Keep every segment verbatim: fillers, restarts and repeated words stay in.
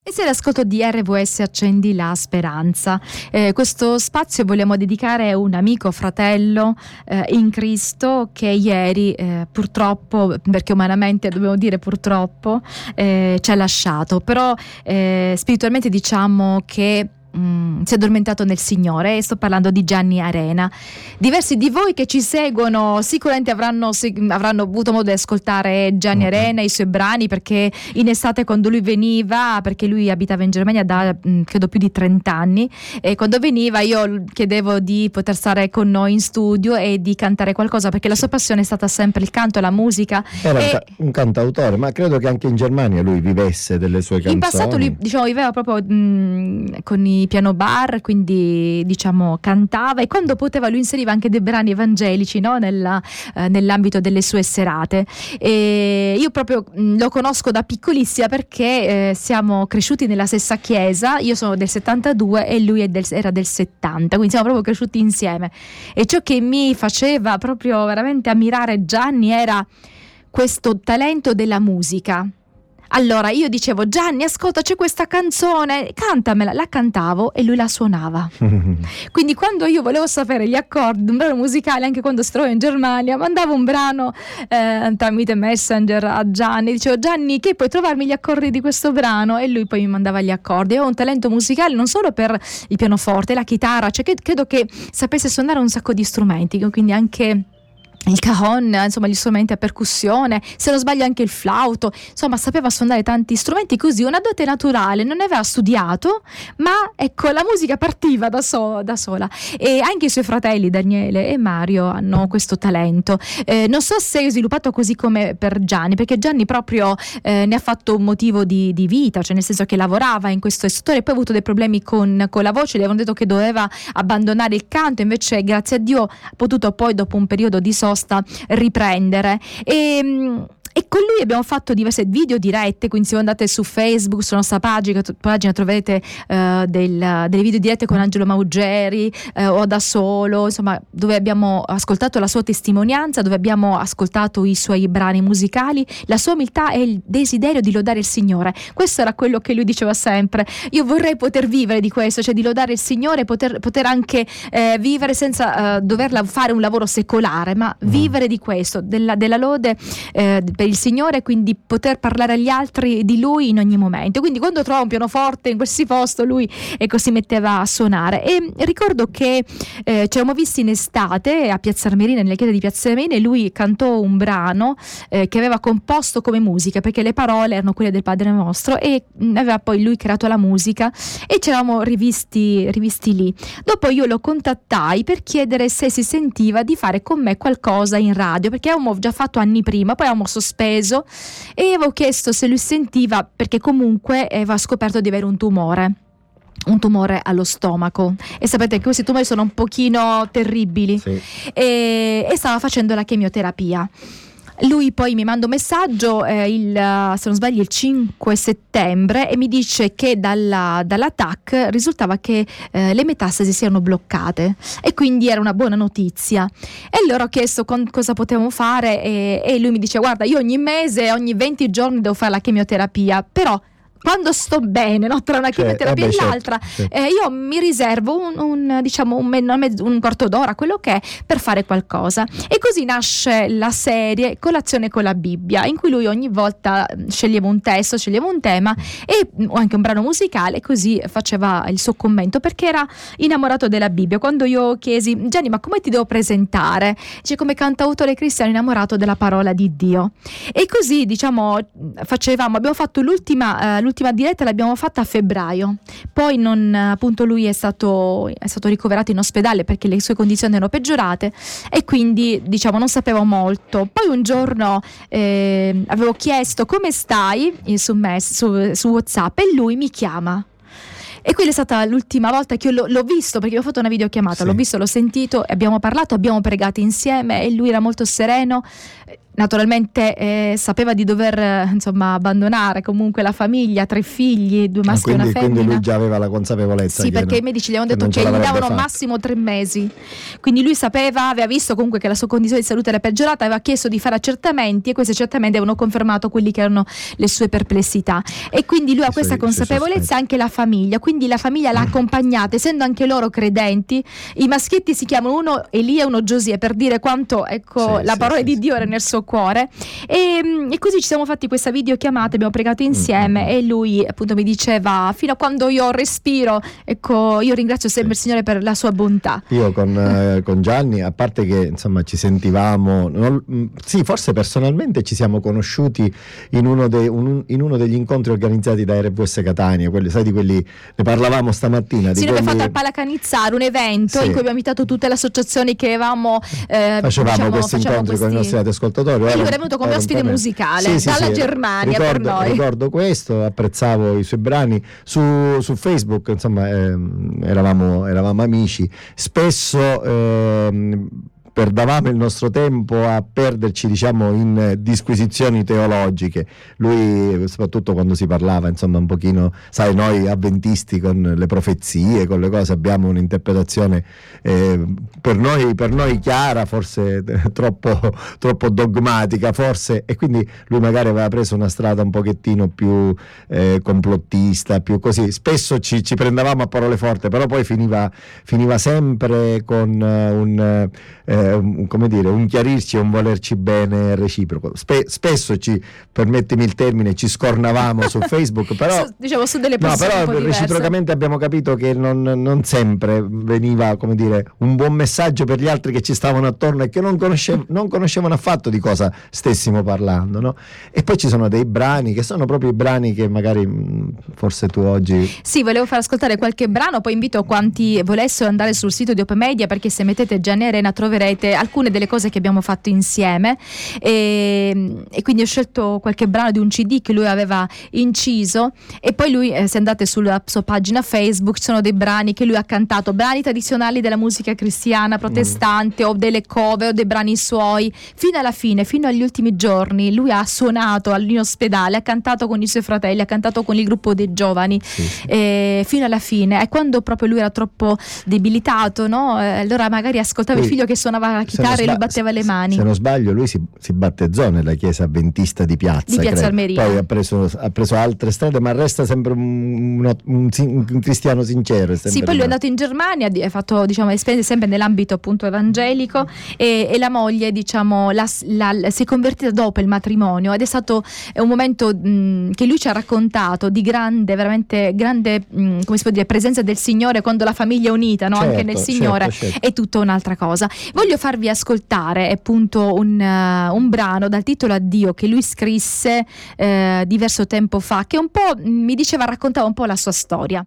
E sei all'ascolto di R V S Accendi la Speranza. Eh, questo spazio vogliamo dedicare a un amico, fratello eh, in Cristo che ieri eh, purtroppo, perché umanamente dobbiamo dire purtroppo, eh, ci ha lasciato. Però eh, spiritualmente diciamo che Mm, si è addormentato nel Signore, e sto parlando di Gianni Arena. Diversi di voi che ci seguono sicuramente avranno, avranno avuto modo di ascoltare Gianni okay. Arena, i suoi brani, perché in estate quando lui veniva, perché lui abitava in Germania da mm, credo più di trenta anni, e quando veniva io chiedevo di poter stare con noi in studio e di cantare qualcosa, perché la sua passione è stata sempre il canto, la musica. Era e un, ca- un cantautore, ma credo che anche in Germania lui vivesse delle sue canzoni. In passato lui, diciamo, viveva proprio mm, con i piano bar, quindi diciamo cantava, e quando poteva lui inseriva anche dei brani evangelici, no? Nella, eh, nell'ambito delle sue serate. E io proprio mh, lo conosco da piccolissima, perché eh, siamo cresciuti nella stessa chiesa. Io sono del settantadue e lui è del, era del settanta, quindi siamo proprio cresciuti insieme, e ciò che mi faceva proprio veramente ammirare Gianni era questo talento della musica. Allora io dicevo: Gianni, ascolta, c'è questa canzone, cantamela. La cantavo e lui la suonava. Quindi quando io volevo sapere gli accordi di un brano musicale, anche quando si trova in Germania, mandavo un brano eh, tramite Messenger a Gianni, dicevo: Gianni, che puoi trovarmi gli accordi di questo brano? E lui poi mi mandava gli accordi. Avevo un talento musicale non solo per il pianoforte, la chitarra, cioè che, credo che sapesse suonare un sacco di strumenti, quindi anche il cajon, insomma gli strumenti a percussione, se non sbaglio anche il flauto, insomma sapeva suonare tanti strumenti, così una dote naturale, non aveva studiato, ma ecco la musica partiva da, so, da sola. E anche i suoi fratelli Daniele e Mario hanno questo talento. Eh, non so se è sviluppato così come per Gianni, perché Gianni proprio eh, ne ha fatto un motivo di, di vita, cioè nel senso che lavorava in questo settore, poi ha avuto dei problemi con, con la voce, gli avevano detto che doveva abbandonare il canto, invece grazie a Dio ha potuto poi dopo un periodo di sosta riprendere. E E con lui abbiamo fatto diverse video dirette, quindi se andate su Facebook, sulla nostra pagina, pagina troverete uh, del, delle video dirette con Angelo Maugeri uh, o da solo, insomma, dove abbiamo ascoltato la sua testimonianza, dove abbiamo ascoltato i suoi brani musicali, la sua umiltà e il desiderio di lodare il Signore. Questo era quello che lui diceva sempre: io vorrei poter vivere di questo, cioè di lodare il Signore, poter, poter anche eh, vivere senza uh, dover fare un lavoro secolare, ma mm. vivere di questo, della, della lode eh, per il Signore, quindi poter parlare agli altri di Lui in ogni momento. Quindi quando trovava un pianoforte in qualsiasi posto, lui ecco si metteva a suonare. E ricordo che eh, ci eravamo visti in estate a Piazza Armerina, nelle chiese di Piazza Armerina, e lui cantò un brano eh, che aveva composto come musica, perché le parole erano quelle del Padre Nostro, e mh, aveva poi lui creato la musica, e ci eravamo rivisti, rivisti lì. Dopo io lo contattai per chiedere se si sentiva di fare con me qualcosa in radio, perché avevamo già fatto anni prima, poi avevamo sospeso, e avevo chiesto se lui sentiva, perché comunque aveva scoperto di avere un tumore un tumore allo stomaco, e sapete che questi tumori sono un pochino terribili, sì. e, e stava facendo la chemioterapia. Lui poi mi manda un messaggio eh, il, se non sbaglio il cinque settembre, e mi dice che dalla, dalla T A C risultava che eh, le metastasi si erano bloccate, e quindi era una buona notizia. E allora ho chiesto con, cosa potevamo fare, e, e lui mi dice: guarda, io ogni mese, ogni venti giorni devo fare la chemioterapia, però quando sto bene, no, tra una chemioterapia cioè, eh beh, e l'altra, certo. eh, io mi riservo un, un diciamo un, mezzo, un quarto d'ora, quello che è, per fare qualcosa. E così nasce la serie Colazione con la Bibbia, in cui lui ogni volta sceglieva un testo, sceglieva un tema e o anche un brano musicale, così faceva il suo commento, perché era innamorato della Bibbia. Quando io chiesi: Gianni, ma come ti devo presentare? Dice: come cantautore cristiano innamorato della parola di Dio. E così diciamo facevamo, abbiamo fatto l'ultima uh, l'ultima diretta l'abbiamo fatta a febbraio, poi non, appunto lui è stato, è stato ricoverato in ospedale perché le sue condizioni erano peggiorate, e quindi diciamo non sapevo molto. Poi un giorno eh, avevo chiesto: come stai, su, mess- su, su WhatsApp, e lui mi chiama. E quella è stata l'ultima volta che io l'ho, l'ho visto, perché ho fatto una videochiamata, sì. L'ho visto, l'ho sentito, abbiamo parlato, abbiamo pregato insieme, e lui era molto sereno. naturalmente eh, sapeva di dover eh, insomma abbandonare comunque la famiglia, tre figli, due maschi e una femmina. Quindi lui già aveva la consapevolezza. Sì, perché no, i medici gli avevano detto che, che gli davano fatto. massimo tre mesi. Quindi lui sapeva, aveva visto comunque che la sua condizione di salute era peggiorata, aveva chiesto di fare accertamenti e questi accertamenti avevano confermato quelli che erano le sue perplessità. E quindi lui ha questa consapevolezza, anche la famiglia. Quindi la famiglia l'ha accompagnata, essendo anche loro credenti. I maschietti si chiamano uno Elia e uno Giosia, per dire quanto ecco sì, la sì, parola sì, di sì. Dio era nel suo cuore. E, e così ci siamo fatti questa videochiamata, abbiamo pregato insieme mm-hmm. e lui appunto mi diceva: fino a quando io respiro, ecco, io ringrazio sempre sì. il Signore per la sua bontà. Io con, eh, con Gianni, a parte che insomma ci sentivamo, non, sì, forse personalmente ci siamo conosciuti in uno, de, un, in uno degli incontri organizzati da R V S Catania, quelli, sai, di quelli, ne parlavamo stamattina. Sì, di noi quelli... abbiamo fatto al Palacanizzaro un evento sì. in cui abbiamo invitato tutte le associazioni che avevamo eh, facevamo diciamo, questi incontri questi... con i nostri ascoltatori. E lui era venuto come ospite musicale sì, sì, dalla sì, Germania ricordo, per noi. Ricordo questo, apprezzavo i suoi brani su, su Facebook, insomma ehm, eravamo, eravamo amici. Spesso ehm, perdavamo il nostro tempo a perderci, diciamo, in disquisizioni teologiche. Lui, soprattutto quando si parlava, insomma, un pochino, sai, noi avventisti con le profezie, con le cose, abbiamo un'interpretazione eh, per noi, per noi chiara, forse troppo, troppo dogmatica, forse, e quindi lui magari aveva preso una strada un pochettino più eh, complottista, più così. Spesso ci, ci prendevamo a parole forti, però poi finiva, finiva sempre con uh, un eh, un, come dire, un chiarirci e un volerci bene reciproco. Spe- spesso ci, permettimi il termine, ci scornavamo su Facebook, però su, diciamo su delle no, però un po' reciprocamente abbiamo capito che non, non sempre veniva, come dire, un buon messaggio per gli altri che ci stavano attorno e che non, conoscev- non conoscevano affatto di cosa stessimo parlando, no? E poi ci sono dei brani che sono proprio i brani che magari mh, forse tu oggi... Sì, volevo far ascoltare qualche brano, poi invito quanti volessero andare sul sito di Open Media, perché se mettete Gianni Arena troverete alcune delle cose che abbiamo fatto insieme, e, e quindi ho scelto qualche brano di un C D che lui aveva inciso, e poi lui eh, se andate sulla sua pagina Facebook ci sono dei brani che lui ha cantato, brani tradizionali della musica cristiana protestante mm. o delle cover o dei brani suoi, fino alla fine, fino agli ultimi giorni lui ha suonato in ospedale, ha cantato con i suoi fratelli, ha cantato con il gruppo dei giovani sì, sì. E fino alla fine, e quando proprio lui era troppo debilitato, no? Eh, allora magari ascoltava lui, il figlio che suonava la chitarra sba- e lui batteva le mani. Se non sbaglio lui si, si battezzò nella chiesa avventista di Piazza, di Piazza Armeria. Poi ha preso, ha preso altre strade, ma resta sempre un, un, un, un cristiano sincero. Sì, poi lui è andato in Germania, ha fatto, diciamo, esperienze sempre nell'ambito appunto evangelico, e, e la moglie, diciamo, la, la, si è convertita dopo il matrimonio, ed è stato un momento mh, che lui ci ha raccontato di grande, veramente grande, mh, come si può dire, presenza del Signore, quando la famiglia è unita, no? Certo, anche nel Signore, certo, certo. È tutta un'altra cosa. Voglio farvi ascoltare appunto un, uh, un brano dal titolo Addio, che lui scrisse uh, diverso tempo fa, che un po' mi diceva, raccontava un po' la sua storia.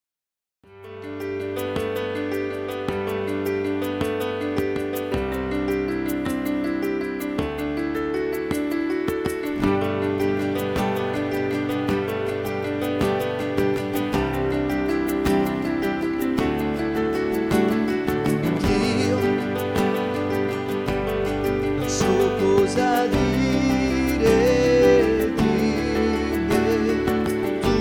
Cosa dire di me, tu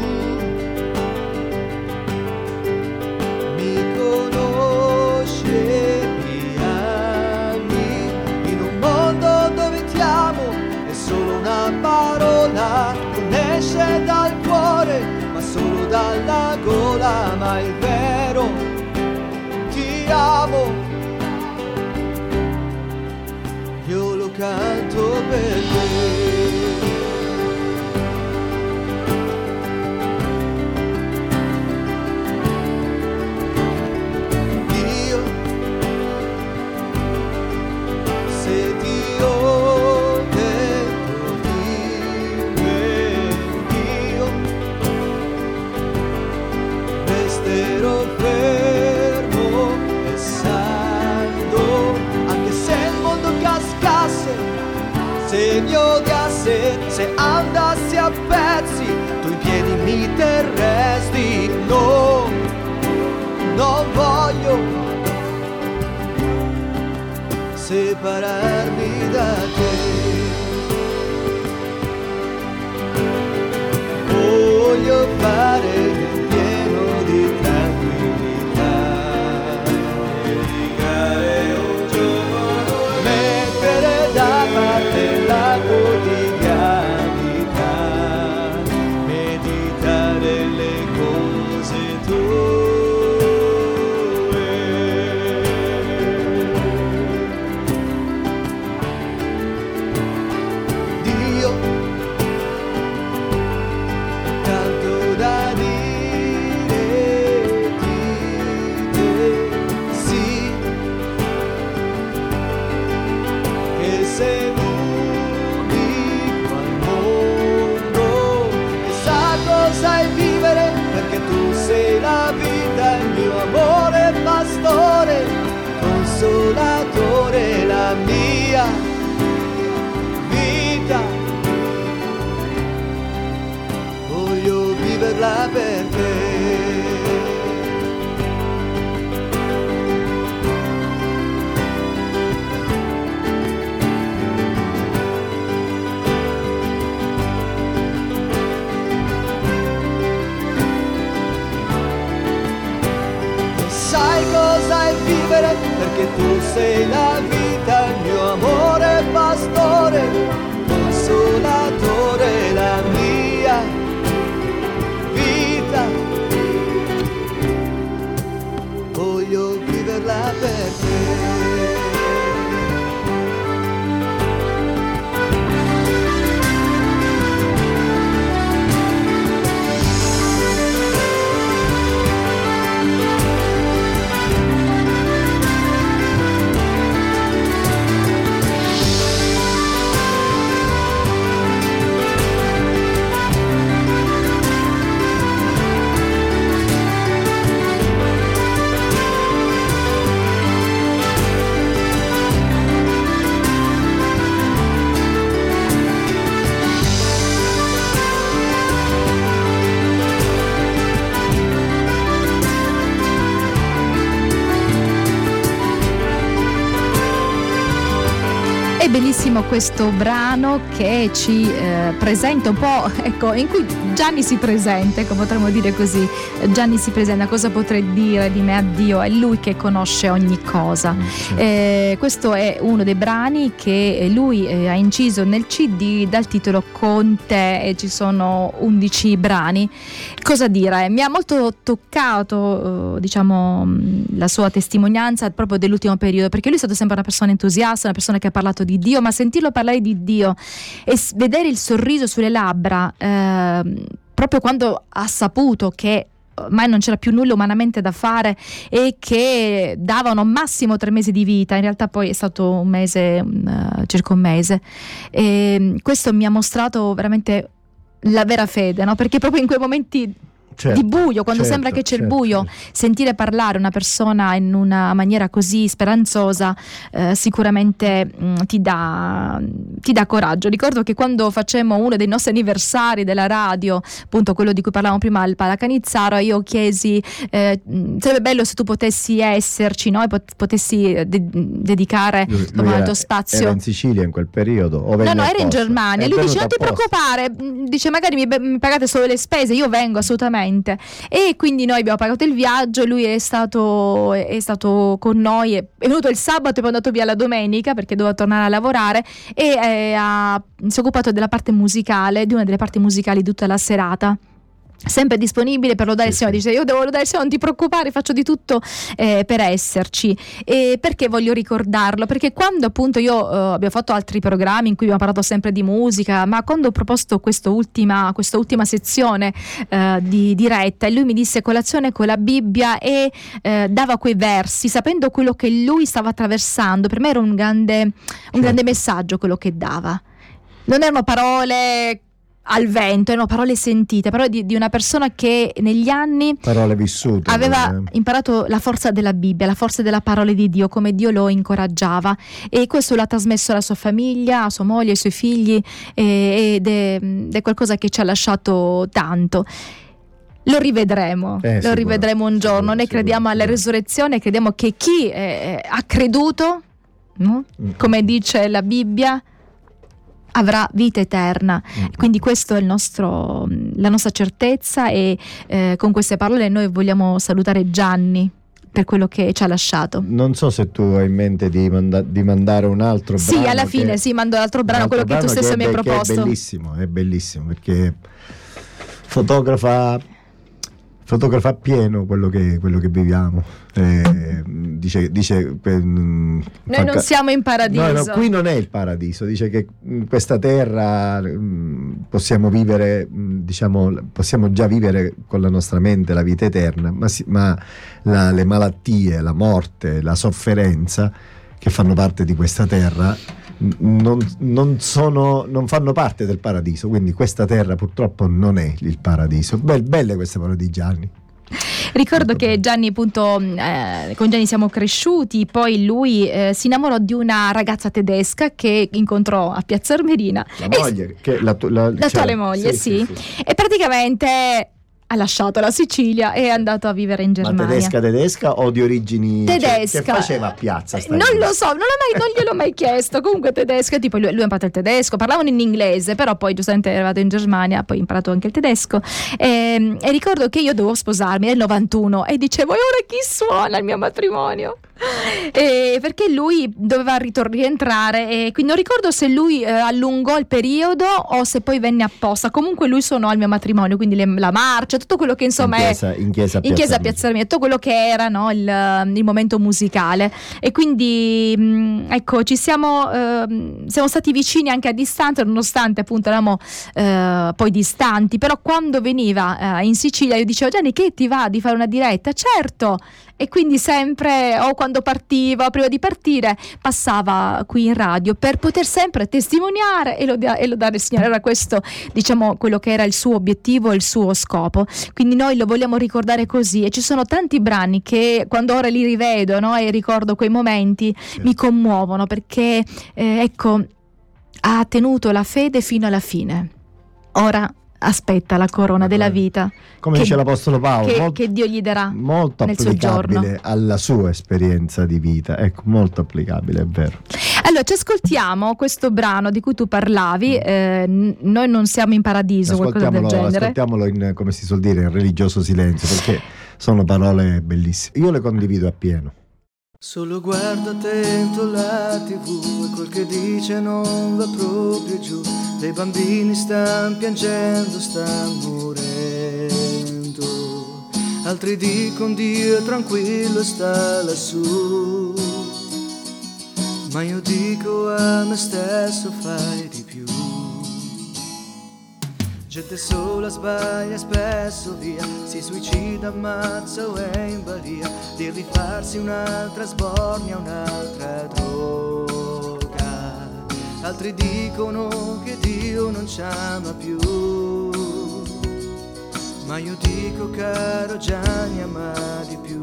mi conosci gli anni, in un mondo dove ti amo è solo una parola, non esce dal cuore ma solo dalla gola, ma è vero, ti amo. Io lo canto per te. Io, se ti ho detto di me, io resterò fermo e saldo, anche se il mondo cascasse, se mi odiasse, se andassi a pezzi, tu in piedi mi terresti. No, non voglio separarmi da te. voglio fare nel pieno di tranquillità. Dedicare un giorno, mettere da parte la quotidianità, meditare le cose tue. Dio, tanto da dire di te, sì, che sei l'unico al mondo che sa cosa è vivere, perché tu sei la vita, il mio amore pastore, consolatore, la mia vita. Voglio viverla per te. Sai cosa è vivere, perché tu sei la vita, il mio amore pastore, consolatore, la mia vita. Voglio viverla per te. È bellissimo questo brano che ci eh, presenta un po', ecco, in cui Gianni si presenta, ecco, potremmo dire così. Gianni si presenta, cosa potrei dire di me a Dio? È lui che conosce ogni cosa. Eh, questo è uno dei brani che lui eh, ha inciso nel C D dal titolo Con te, e ci sono undici brani. Cosa dire? Mi ha molto toccato, eh, diciamo, la sua testimonianza proprio dell'ultimo periodo, perché lui è stato sempre una persona entusiasta, una persona che ha parlato di Dio, ma sentirlo parlare di Dio e vedere il sorriso sulle labbra eh, proprio quando ha saputo che ormai non c'era più nulla umanamente da fare e che davano massimo tre mesi di vita, in realtà poi è stato un mese, uh, circa un mese, e questo mi ha mostrato veramente la vera fede, no? Perché proprio in quei momenti certo, di buio, quando certo, sembra che c'è certo, il buio, certo. Sentire parlare una persona in una maniera così speranzosa eh, sicuramente mh, ti dà ti dà coraggio. Ricordo che quando facemmo uno dei nostri anniversari della radio, appunto quello di cui parlavamo prima al Palacanizzaro, io chiesi eh, sarebbe bello se tu potessi esserci, no? E pot- potessi de- dedicare lui, lui era, il tuo spazio. Era in Sicilia in quel periodo? O no, no, era in Germania. Lui dice: non ti preoccupare, dice magari mi, mi pagate solo le spese, io vengo assolutamente. E quindi noi abbiamo pagato il viaggio, lui è stato, è stato con noi, è venuto il sabato e poi è andato via la domenica perché doveva tornare a lavorare, e eh, ha, si è occupato della parte musicale, di una delle parti musicali tutta la serata. Sempre disponibile per lodare il Signore, dice: io devo lodare il Signore, non ti preoccupare, faccio di tutto eh, per esserci. E perché voglio ricordarlo? Perché quando appunto io eh, abbiamo fatto altri programmi in cui abbiamo parlato sempre di musica, ma quando ho proposto quest'ultima, quest'ultima sezione eh, di diretta, e lui mi disse colazione con la Bibbia, e eh, dava quei versi sapendo quello che lui stava attraversando, per me era un grande, un certo. grande messaggio quello che dava. Non erano parole al vento, erano parole sentite, parole di, di una persona che negli anni parole vissute aveva eh. imparato la forza della Bibbia, la forza della parola di Dio, come Dio lo incoraggiava, e questo l'ha trasmesso alla sua famiglia, a sua moglie, ai suoi figli, e, ed, è, ed è qualcosa che ci ha lasciato tanto. Lo rivedremo, eh, lo rivedremo un giorno. sicuro, Noi crediamo sicuro. alla resurrezione, crediamo che chi eh, ha creduto, no? Come dice la Bibbia, avrà vita eterna. Mm. Quindi questo è il nostro, la nostra certezza, e eh, con queste parole noi vogliamo salutare Gianni per quello che ci ha lasciato. Non so se tu hai in mente di, manda- di mandare un altro sì, brano. Sì, alla fine che, sì, mando l'altro brano, quello che tu stesso che mi hai be- proposto. Che è bellissimo, è bellissimo perché fotografa fotografa pieno quello che, quello che viviamo. Eh, dice, dice noi non ca- siamo in paradiso. No, no, qui non è il paradiso. Dice che in questa terra mh, possiamo vivere, mh, diciamo, possiamo già vivere con la nostra mente la vita eterna, ma, si, ma la, le malattie, la morte, la sofferenza che fanno parte di questa terra Non, non, sono, non fanno parte del paradiso, quindi questa terra purtroppo non è il paradiso. Belle, belle queste parole di Gianni. Ricordo che Gianni, appunto, eh, con Gianni siamo cresciuti, poi lui eh, si innamorò di una ragazza tedesca che incontrò a Piazza Armerina. La moglie, che la, la, l'attuale moglie, sì, sì. Sì, sì. E praticamente ha lasciato la Sicilia e è andato a vivere in Germania. Ma tedesca tedesca o di origini tedesca? Cioè, che faceva a Piazza? Non lo so, non, mai, non gliel'ho mai chiesto. Comunque tedesca, tipo lui, lui ha imparato il tedesco, parlavano in inglese, però poi giustamente è arrivato in Germania, poi ha imparato anche il tedesco. E, e ricordo che io dovevo sposarmi nel novantuno e dicevo: e ora chi suona il mio matrimonio? E perché lui doveva ritor- rientrare, e quindi non ricordo se lui eh, allungò il periodo o se poi venne apposta. Comunque lui suonò al mio matrimonio, quindi le, la marcia, tutto quello che insomma in chiesa, è in chiesa in chiesa Piazza Armerina, tutto quello che era, no, il, il momento musicale. E quindi mh, ecco, ci siamo eh, siamo stati vicini anche a distanza, nonostante appunto eravamo eh, poi distanti, però quando veniva eh, in Sicilia io dicevo: Gianni, che ti va di fare una diretta? Certo. E quindi sempre, o quando partiva, o prima di partire, passava qui in radio per poter sempre testimoniare e, lod- e lodare il Signore. Era questo, diciamo, quello che era il suo obiettivo e il suo scopo. Quindi noi lo vogliamo ricordare così, e ci sono tanti brani che quando ora li rivedo, no, e ricordo quei momenti, sì, mi commuovono, perché eh, ecco, ha tenuto la fede fino alla fine. Ora aspetta la corona della vita, come che, dice l'Apostolo Paolo, che, molto, che Dio gli darà molto nel suo giorno, applicabile alla sua esperienza di vita. Ecco, molto applicabile, è vero. Allora ci ascoltiamo questo brano di cui tu parlavi, eh, n- noi non siamo in paradiso, qualcosa del genere. Ascoltiamolo in, come si suol dire, in religioso silenzio, perché sono parole bellissime, io le condivido appieno. Solo guarda attento la tivù e quel che dice non va proprio giù. Dei bambini stan piangendo, stan morendo. Altri dicono Dio è tranquillo e sta lassù. Ma io dico a me stesso fai di più. Gente sola sbaglia spesso via, si suicida, ammazza o è in balia, di rifarsi un'altra sbornia, un'altra droga. Altri dicono che Dio non ci ama più, ma io dico caro Gianni ama di più.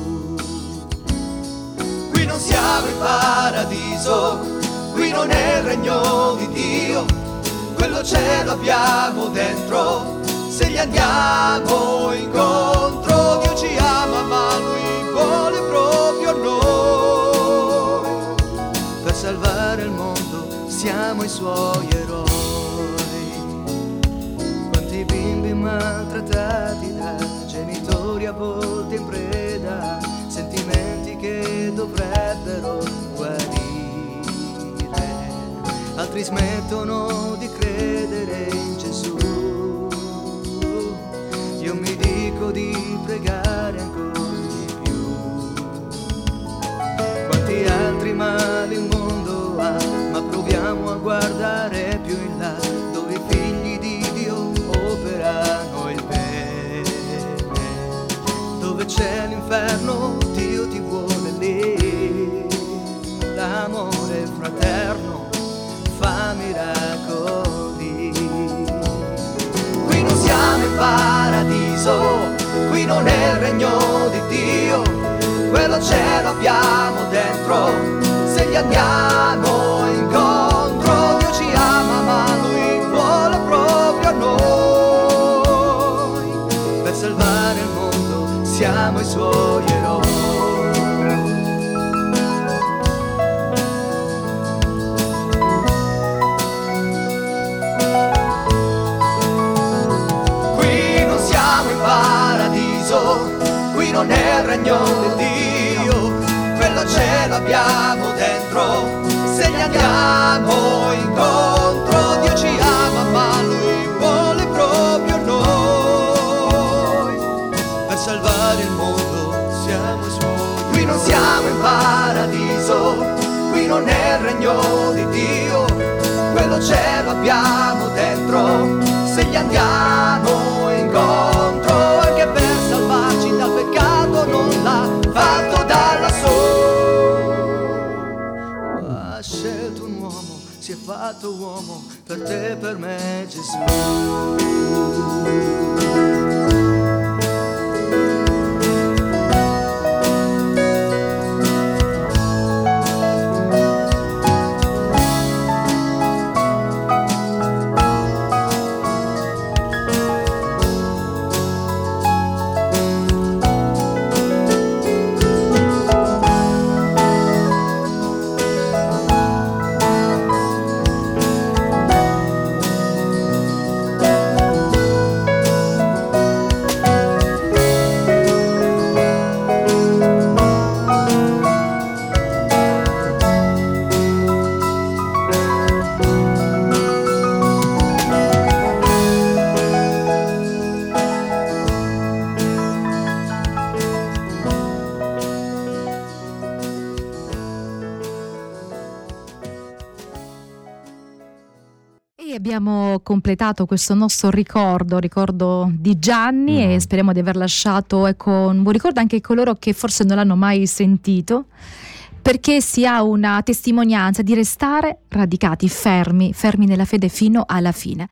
Qui non siamo in paradiso, qui non è il regno di Dio. Quello ce l'abbiamo dentro, se gli andiamo incontro. Dio ci ama ma Lui vuole proprio noi. Per salvare il mondo siamo i Suoi eroi. Quanti bimbi maltrattati da genitori, a volte in preda, sentimenti che dovrebbero guarire. Altri smettono di credere in Gesù. Io mi dico di pregare ancora di più. Quanti altri mali il mondo ha, ma proviamo a guardare più in là, dove i figli di Dio operano il bene. Dove c'è l'inferno, Dio ti vuole lì. L'amore fraterno fa miracoli. Qui non siamo in paradiso, qui non è il regno di Dio. Quello ce l'abbiamo dentro, se gli andiamo incontro. Dio ci ama ma Lui vuole proprio noi. Per salvare il mondo siamo i Suoi eroi. non è il regno di Dio, quello ce l'abbiamo dentro. Se gli andiamo incontro, Dio ci ama ma Lui vuole proprio noi. Per salvare il mondo siamo i suoi. Qui non siamo in paradiso, qui non è il regno di Dio, quello ce l'abbiamo dentro. Se gli andiamo incontro, anche per salvarci dal peccato non l'ha fatto da lassù. Ha scelto un uomo, si è fatto uomo per te e per me, Gesù. Abbiamo completato questo nostro ricordo, ricordo di Gianni, mm. e speriamo di aver lasciato ecco, un buon ricordo anche a coloro che forse non l'hanno mai sentito, perché si ha una testimonianza di restare radicati, fermi, fermi nella fede fino alla fine.